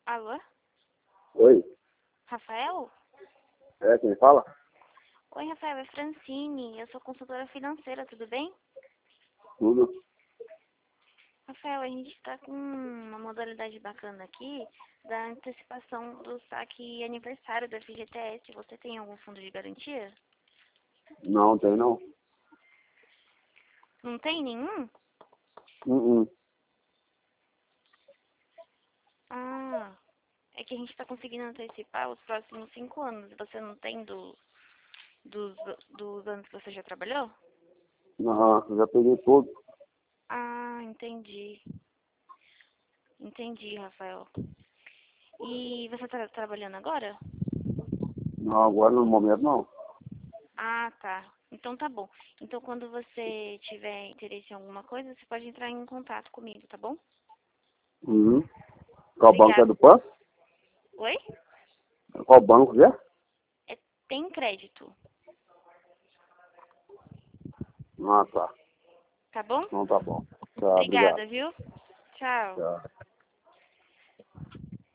Alô? Oi, Rafael? é quem fala? Oi, Rafael, é Francine. Eu sou consultora financeira, tudo bem? Tudo. Rafael, a gente está com uma modalidade bacana aqui da antecipação do saque aniversário da FGTS. Você tem algum fundo de garantia? Não, tem não. Não tem nenhum? Uh-uh. Ah, é que a gente está conseguindo antecipar os próximos 5 anos. Você não tem dos anos que você já trabalhou? Aham, já peguei tudo. Ah, entendi. Entendi, Rafael. E você está trabalhando agora? Não, agora no momento não. Ah, tá. Então tá bom. Então quando você tiver interesse em alguma coisa, você pode entrar em contato comigo, tá bom? Uhum. Qual banco é Obrigada. do PAN? Oi? Qual banco que é? Tem crédito, Ah, tá. tá bom? Então tá bom. Tá, obrigado. Obrigada, viu? Tchau. Tá.